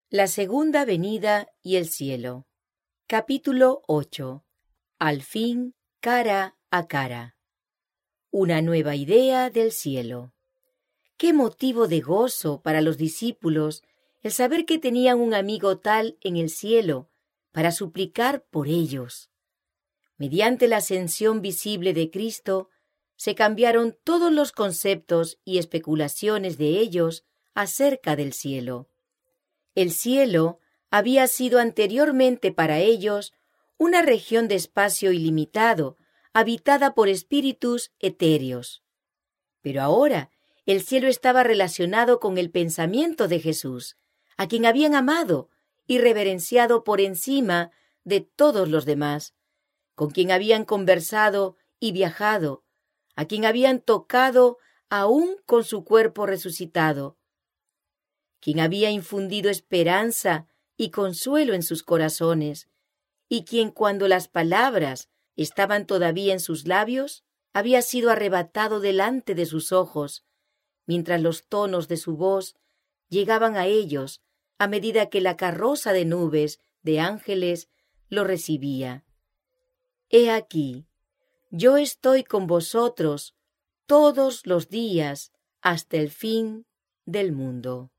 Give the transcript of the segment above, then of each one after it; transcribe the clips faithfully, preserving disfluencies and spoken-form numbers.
La segunda venida y el cielo. Capítulo ocho. Al fin, cara a cara. Una nueva idea del cielo. Qué motivo de gozo para los discípulos el saber que tenían un amigo tal en el cielo para suplicar por ellos. Mediante la ascensión visible de Cristo, se cambiaron todos los conceptos y especulaciones de ellos acerca del cielo. El cielo había sido anteriormente para ellos una región de espacio ilimitado, habitada por espíritus etéreos. Pero ahora el cielo estaba relacionado con el pensamiento de Jesús, a quien habían amado y reverenciado por encima de todos los demás, con quien habían conversado y viajado, a quien habían tocado aún con su cuerpo resucitado, quien había infundido esperanza y consuelo en sus corazones, y quien cuando las palabras estaban todavía en sus labios, había sido arrebatado delante de sus ojos, mientras los tonos de su voz llegaban a ellos a medida que la carroza de nubes de ángeles lo recibía. He aquí, yo estoy con vosotros todos los días hasta el fin del mundo.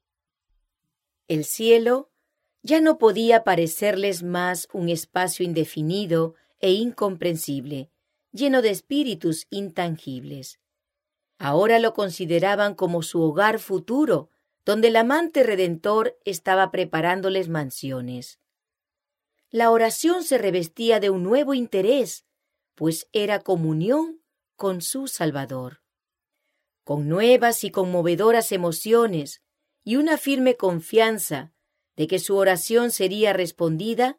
El cielo ya no podía parecerles más un espacio indefinido e incomprensible, lleno de espíritus intangibles. Ahora lo consideraban como su hogar futuro, donde el amante Redentor estaba preparándoles mansiones. La oración se revestía de un nuevo interés, pues era comunión con su Salvador. Con nuevas y conmovedoras emociones y una firme confianza de que su oración sería respondida,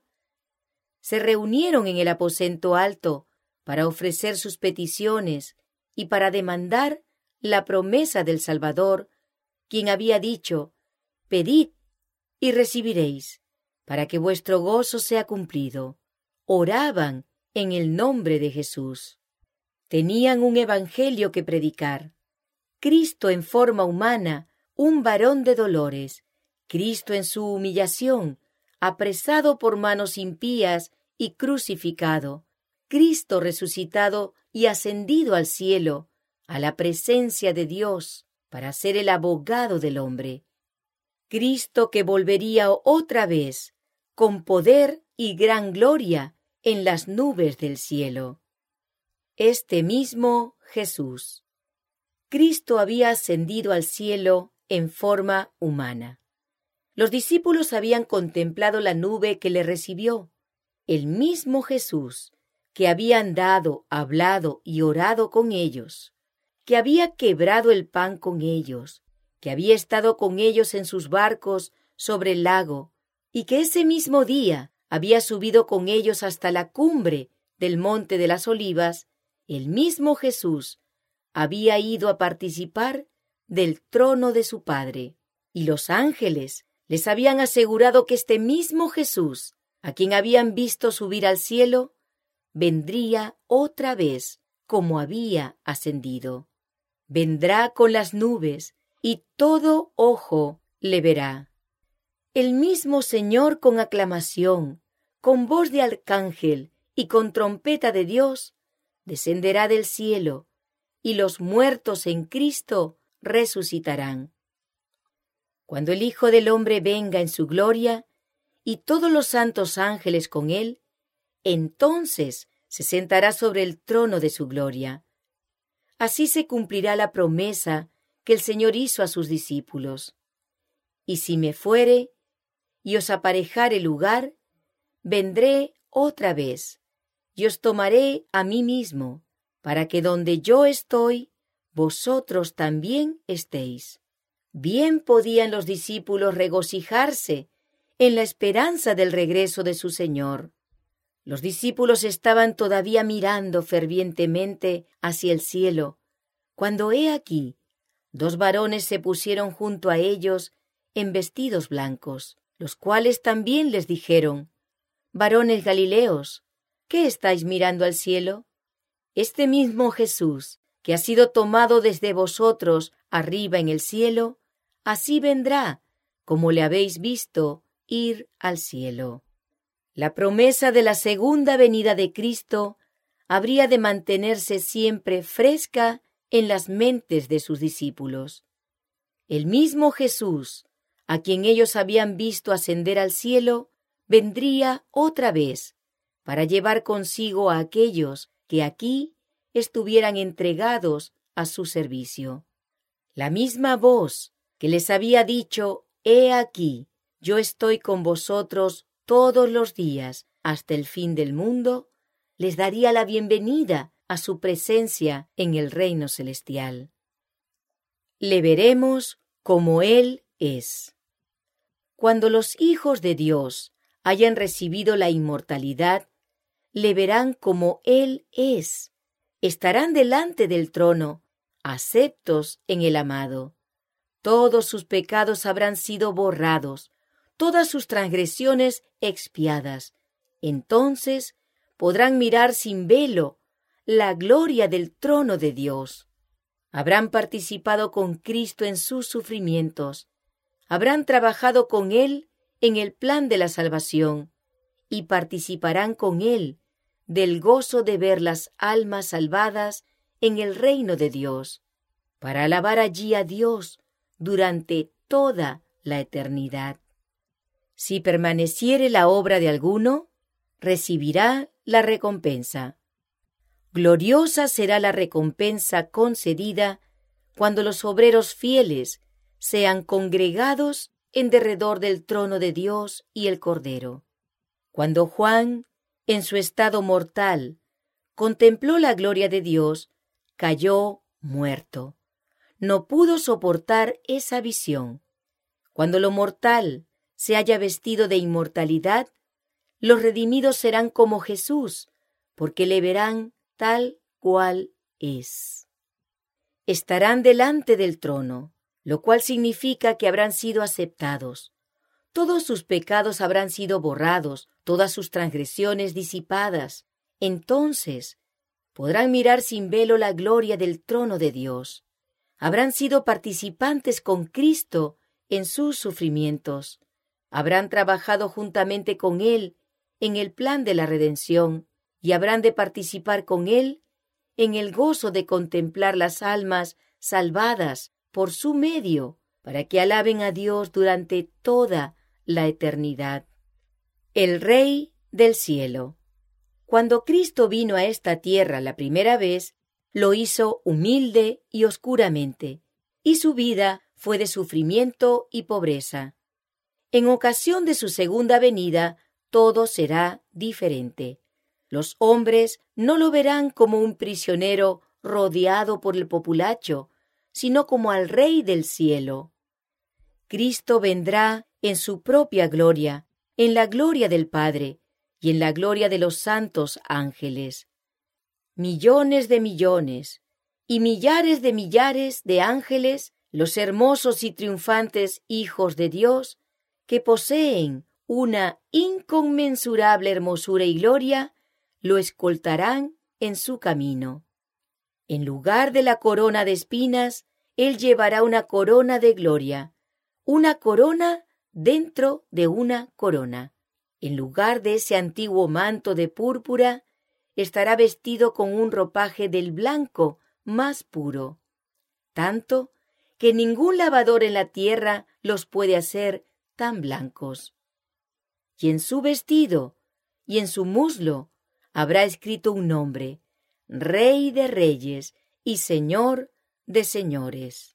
se reunieron en el aposento alto para ofrecer sus peticiones y para demandar la promesa del Salvador, quien había dicho: «Pedid y recibiréis, para que vuestro gozo sea cumplido». Oraban en el nombre de Jesús. Tenían un evangelio que predicar. Cristo en forma humana, un varón de dolores, Cristo en su humillación, apresado por manos impías y crucificado, Cristo resucitado y ascendido al cielo, a la presencia de Dios, para ser el abogado del hombre. Cristo que volvería otra vez, con poder y gran gloria, en las nubes del cielo. Este mismo Jesús. Cristo había ascendido al cielo en forma humana. Los discípulos habían contemplado la nube que le recibió. El mismo Jesús, que había andado, hablado y orado con ellos, que había quebrado el pan con ellos, que había estado con ellos en sus barcos sobre el lago, y que ese mismo día había subido con ellos hasta la cumbre del Monte de las Olivas, el mismo Jesús había ido a participar del trono de su Padre, y los ángeles les habían asegurado que este mismo Jesús, a quien habían visto subir al cielo, vendría otra vez como había ascendido. Vendrá con las nubes, y todo ojo le verá. El mismo Señor con aclamación, con voz de arcángel y con trompeta de Dios, descenderá del cielo, y los muertos en Cristo resucitarán. Cuando el Hijo del Hombre venga en su gloria, y todos los santos ángeles con él, entonces se sentará sobre el trono de su gloria. Así se cumplirá la promesa que el Señor hizo a sus discípulos. Y si me fuere, y os aparejare lugar, vendré otra vez, y os tomaré a mí mismo, para que donde yo estoy, vosotros también estéis. Bien podían los discípulos regocijarse en la esperanza del regreso de su Señor. Los discípulos estaban todavía mirando fervientemente hacia el cielo, cuando he aquí, dos varones se pusieron junto a ellos en vestidos blancos, los cuales también les dijeron: «Varones Galileos, ¿qué estáis mirando al cielo? Este mismo Jesús, que ha sido tomado desde vosotros arriba en el cielo, así vendrá, como le habéis visto ir al cielo. La promesa de la segunda venida de Cristo habría de mantenerse siempre fresca en las mentes de sus discípulos. El mismo Jesús, a quien ellos habían visto ascender al cielo, vendría otra vez para llevar consigo a aquellos que aquí estuvieran entregados a su servicio. La misma voz que les había dicho: «He aquí, yo estoy con vosotros todos los días hasta el fin del mundo», les daría la bienvenida a su presencia en el reino celestial. Le veremos como Él es. Cuando los hijos de Dios hayan recibido la inmortalidad, le verán como Él es. Estarán delante del trono, aceptos en el amado. Todos sus pecados habrán sido borrados, todas sus transgresiones expiadas. Entonces podrán mirar sin velo la gloria del trono de Dios. Habrán participado con Cristo en sus sufrimientos. Habrán trabajado con Él en el plan de la salvación y participarán con Él del gozo de ver las almas salvadas en el reino de Dios, para alabar allí a Dios durante toda la eternidad. Si permaneciere la obra de alguno, recibirá la recompensa. Gloriosa será la recompensa concedida cuando los obreros fieles sean congregados en derredor del trono de Dios y el Cordero. Cuando Juan, en su estado mortal, contempló la gloria de Dios, cayó muerto. No pudo soportar esa visión. Cuando lo mortal se haya vestido de inmortalidad, los redimidos serán como Jesús, porque le verán tal cual es. Estarán delante del trono, lo cual significa que habrán sido aceptados. Todos sus pecados habrán sido borrados, todas sus transgresiones disipadas. Entonces podrán mirar sin velo la gloria del trono de Dios. Habrán sido participantes con Cristo en sus sufrimientos. Habrán trabajado juntamente con Él en el plan de la redención y habrán de participar con Él en el gozo de contemplar las almas salvadas por su medio, para que alaben a Dios durante toda la eternidad. El Rey del cielo. Cuando Cristo vino a esta tierra la primera vez, lo hizo humilde y oscuramente, y su vida fue de sufrimiento y pobreza. En ocasión de su segunda venida, todo será diferente. Los hombres no lo verán como un prisionero rodeado por el populacho, sino como al Rey del cielo. Cristo vendrá en su propia gloria, en la gloria del Padre y en la gloria de los santos ángeles. Millones de millones y millares de millares de ángeles, los hermosos y triunfantes hijos de Dios, que poseen una inconmensurable hermosura y gloria, lo escoltarán en su camino. En lugar de la corona de espinas, Él llevará una corona de gloria, una corona dentro de una corona. En lugar de ese antiguo manto de púrpura, estará vestido con un ropaje del blanco más puro, tanto que ningún lavador en la tierra los puede hacer tan blancos. Y en su vestido y en su muslo habrá escrito un nombre: Rey de Reyes y Señor de Señores.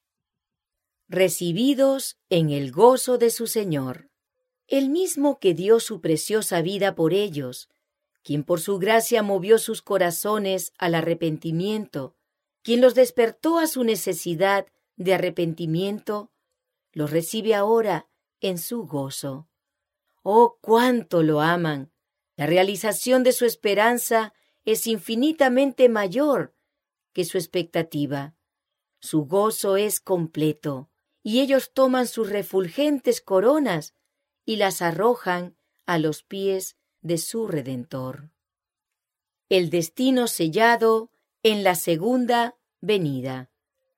Recibidos en el gozo de su Señor. El mismo que dio su preciosa vida por ellos, quien por su gracia movió sus corazones al arrepentimiento, quien los despertó a su necesidad de arrepentimiento, los recibe ahora en su gozo. ¡Oh, cuánto lo aman! La realización de su esperanza es infinitamente mayor que su expectativa. Su gozo es completo, y ellos toman sus refulgentes coronas y las arrojan a los pies de su Redentor. El destino sellado en la segunda venida.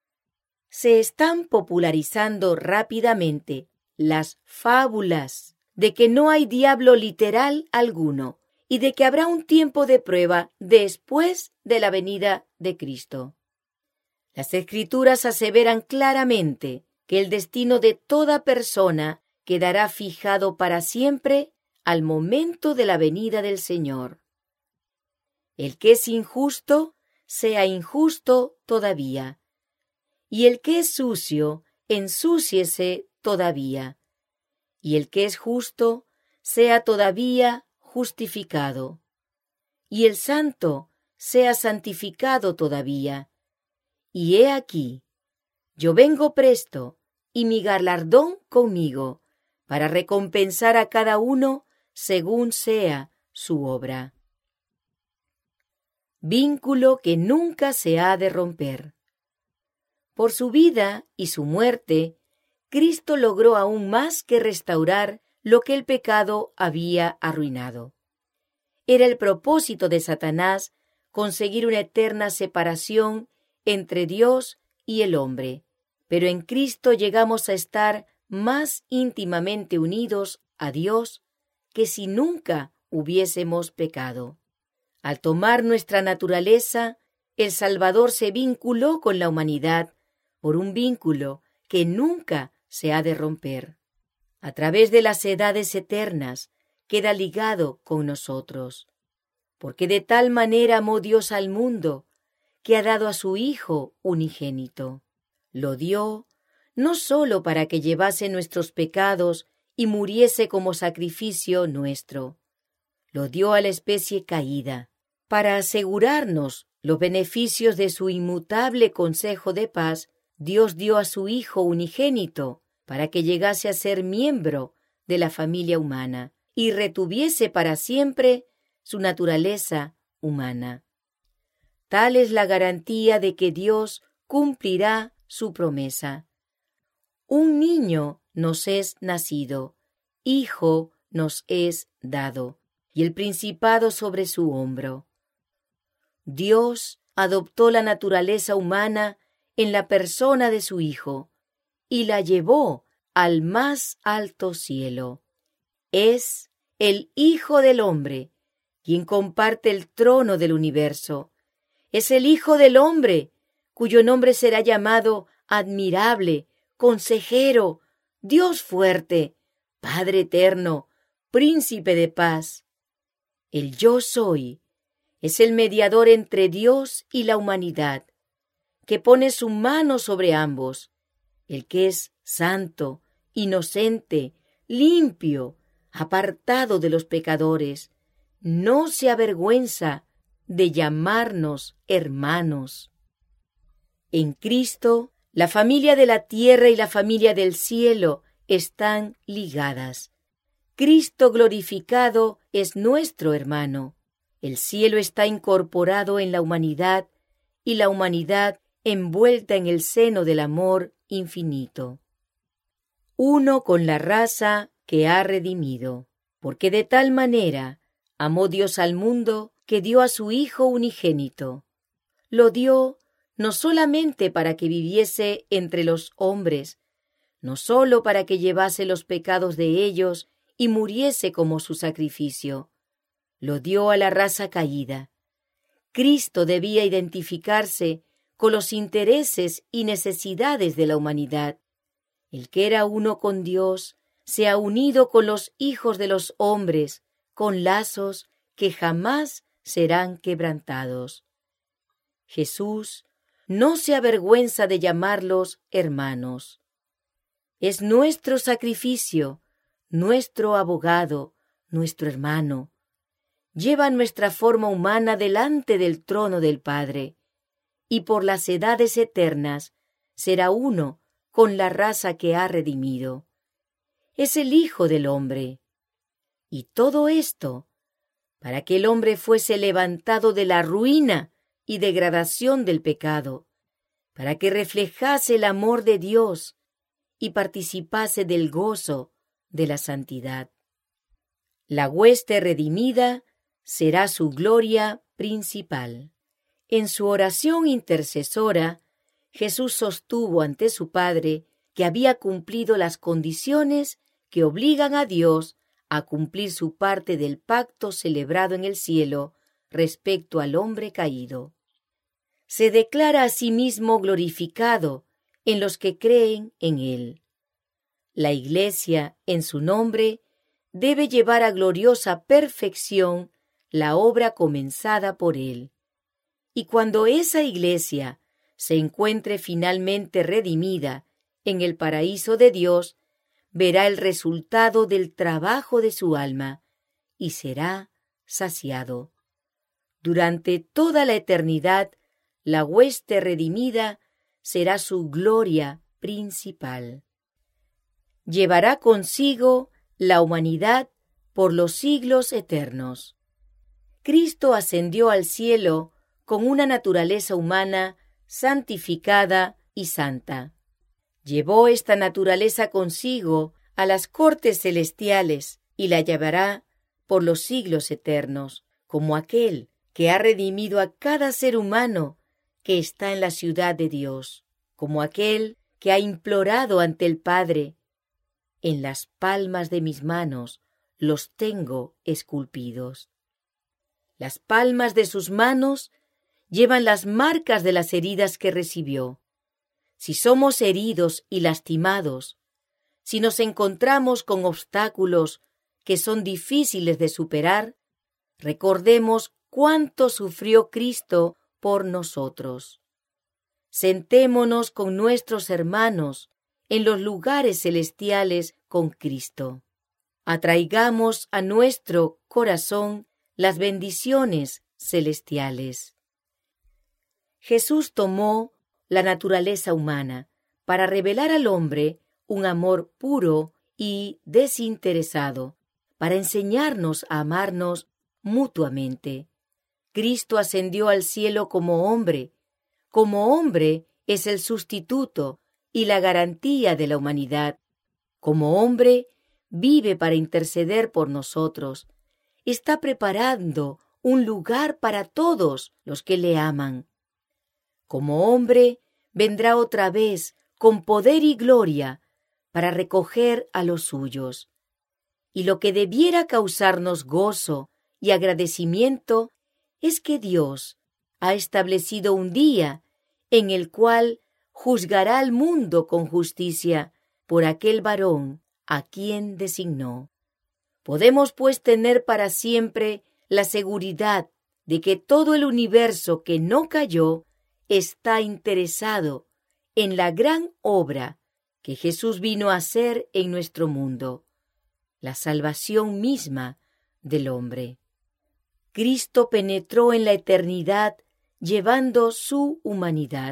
Se están popularizando rápidamente las fábulas de que no hay diablo literal alguno y de que habrá un tiempo de prueba después de la venida de Cristo. Las Escrituras aseveran claramente que el destino de toda persona quedará fijado para siempre al momento de la venida del Señor. El que es injusto, sea injusto todavía, y el que es sucio, ensúciese todavía, y el que es justo, sea todavía justificado, y el santo, sea santificado todavía. Y he aquí, yo vengo presto, y mi galardón conmigo, para recompensar a cada uno según sea su obra. Vínculo que nunca se ha de romper. Por su vida y su muerte, Cristo logró aún más que restaurar lo que el pecado había arruinado. Era el propósito de Satanás conseguir una eterna separación entre Dios y el hombre, pero en Cristo llegamos a estar más íntimamente unidos a Dios que si nunca hubiésemos pecado. Al tomar nuestra naturaleza, el Salvador se vinculó con la humanidad por un vínculo que nunca se ha de romper. A través de las edades eternas queda ligado con nosotros, porque de tal manera amó Dios al mundo que ha dado a su Hijo unigénito. Lo dio no sólo para que llevase nuestros pecados y muriese como sacrificio nuestro, lo dio a la especie caída, para asegurarnos los beneficios de su inmutable consejo de paz. Dios dio a su Hijo unigénito para que llegase a ser miembro de la familia humana y retuviese para siempre su naturaleza humana. Tal es la garantía de que Dios cumplirá su promesa. Un niño nos es nacido, hijo nos es dado, y el principado sobre su hombro. Dios adoptó la naturaleza humana en la persona de su Hijo y la llevó al más alto cielo. Es el Hijo del Hombre, quien comparte el trono del universo. Es el Hijo del Hombre, cuyo nombre será llamado Admirable, Consejero, Dios fuerte, Padre eterno, Príncipe de paz. El Yo Soy es el mediador entre Dios y la humanidad, que pone su mano sobre ambos, el que es santo, inocente, limpio, apartado de los pecadores, no se avergüenza de llamarnos hermanos. En Cristo, la familia de la tierra y la familia del cielo están ligadas. Cristo glorificado es nuestro hermano. El cielo está incorporado en la humanidad y la humanidad envuelta en el seno del amor infinito. Uno con la raza que ha redimido, porque de tal manera amó Dios al mundo que dio a su Hijo unigénito. Lo dio no solamente para que viviese entre los hombres, no sólo para que llevase los pecados de ellos y muriese como su sacrificio. Lo dio a la raza caída. Cristo debía identificarse con los intereses y necesidades de la humanidad. El que era uno con Dios se ha unido con los hijos de los hombres, con lazos que jamás serán quebrantados. Jesús no se avergüenza de llamarlos hermanos. Es nuestro sacrificio, nuestro abogado, nuestro hermano. Lleva nuestra forma humana delante del trono del Padre, y por las edades eternas será uno con la raza que ha redimido. Es el Hijo del Hombre. Y todo esto para que el hombre fuese levantado de la ruina y degradación del pecado, para que reflejase el amor de Dios y participase del gozo de la santidad. La hueste redimida será su gloria principal. En su oración intercesora, Jesús sostuvo ante su Padre que había cumplido las condiciones que obligan a Dios a cumplir su parte del pacto celebrado en el cielo respecto al hombre caído. Se declara a sí mismo glorificado en los que creen en él. La Iglesia, en su nombre, debe llevar a gloriosa perfección la obra comenzada por él. Y cuando esa Iglesia se encuentre finalmente redimida en el paraíso de Dios, verá el resultado del trabajo de su alma y será saciado. Durante toda la eternidad, la hueste redimida será su gloria principal. Llevará consigo la humanidad por los siglos eternos. Cristo ascendió al cielo con una naturaleza humana santificada y santa. Llevó esta naturaleza consigo a las cortes celestiales y la llevará por los siglos eternos, como aquel que ha redimido a cada ser humano que está en la ciudad de Dios, como aquel que ha implorado ante el Padre: en las palmas de mis manos los tengo esculpidos. Las palmas de sus manos llevan las marcas de las heridas que recibió. Si somos heridos y lastimados, si nos encontramos con obstáculos que son difíciles de superar, recordemos cuánto sufrió Cristo por nosotros. Sentémonos con nuestros hermanos en los lugares celestiales con Cristo. Atraigamos a nuestro corazón las bendiciones celestiales. Jesús tomó la naturaleza humana para revelar al hombre un amor puro y desinteresado, para enseñarnos a amarnos mutuamente. Cristo ascendió al cielo como hombre. Como hombre es el sustituto y la garantía de la humanidad. Como hombre vive para interceder por nosotros. Está preparando un lugar para todos los que le aman. Como hombre vendrá otra vez con poder y gloria para recoger a los suyos. Y lo que debiera causarnos gozo y agradecimiento es que Dios ha establecido un día en el cual juzgará al mundo con justicia por aquel varón a quien designó. Podemos pues tener para siempre la seguridad de que todo el universo que no cayó está interesado en la gran obra que Jesús vino a hacer en nuestro mundo, la salvación misma del hombre. Cristo penetró en la eternidad llevando su humanidad.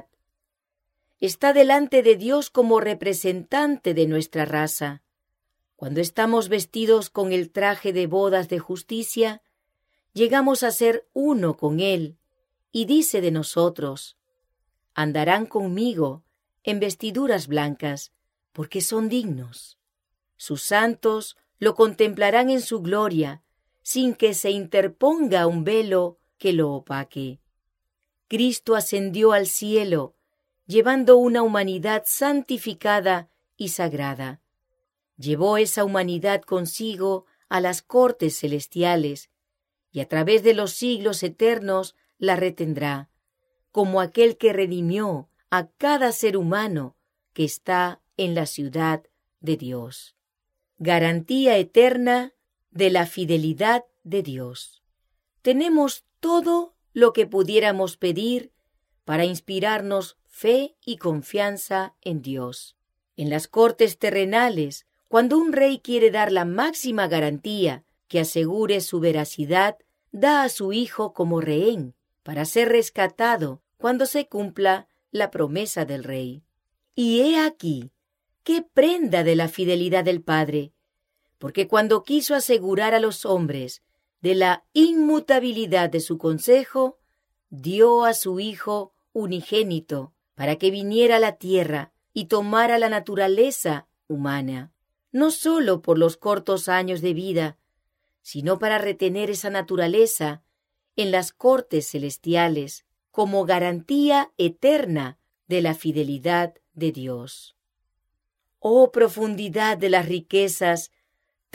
Está delante de Dios como representante de nuestra raza. Cuando estamos vestidos con el traje de bodas de justicia, llegamos a ser uno con Él, y dice de nosotros: andarán conmigo en vestiduras blancas, porque son dignos. Sus santos lo contemplarán en su gloria, sin que se interponga un velo que lo opaque. Cristo ascendió al cielo, llevando una humanidad santificada y sagrada. Llevó esa humanidad consigo a las cortes celestiales, y a través de los siglos eternos la retendrá, como aquel que redimió a cada ser humano que está en la ciudad de Dios. Garantía eterna de la fidelidad de Dios. Tenemos todo lo que pudiéramos pedir para inspirarnos fe y confianza en Dios. En las cortes terrenales, cuando un rey quiere dar la máxima garantía que asegure su veracidad, da a su hijo como rehén para ser rescatado cuando se cumpla la promesa del rey. Y he aquí, qué prenda de la fidelidad del Padre, porque cuando quiso asegurar a los hombres de la inmutabilidad de su consejo, dio a su Hijo unigénito para que viniera a la tierra y tomara la naturaleza humana, no sólo por los cortos años de vida, sino para retener esa naturaleza en las cortes celestiales como garantía eterna de la fidelidad de Dios. Oh profundidad de las riquezas,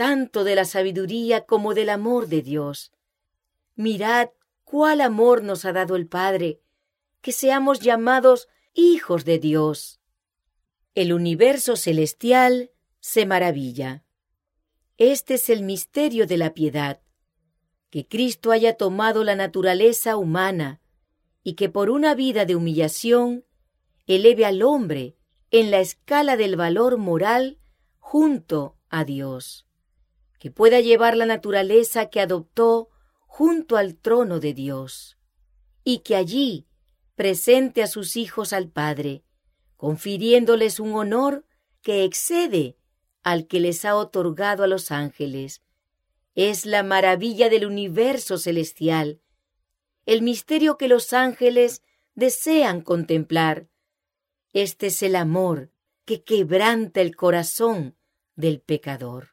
tanto de la sabiduría como del amor de Dios. Mirad cuál amor nos ha dado el Padre, que seamos llamados hijos de Dios. El universo celestial se maravilla. Este es el misterio de la piedad, que Cristo haya tomado la naturaleza humana y que por una vida de humillación eleve al hombre en la escala del valor moral junto a Dios, que pueda llevar la naturaleza que adoptó junto al trono de Dios, y que allí presente a sus hijos al Padre, confiriéndoles un honor que excede al que les ha otorgado a los ángeles. Es la maravilla del universo celestial, el misterio que los ángeles desean contemplar. Este es el amor que quebranta el corazón del pecador.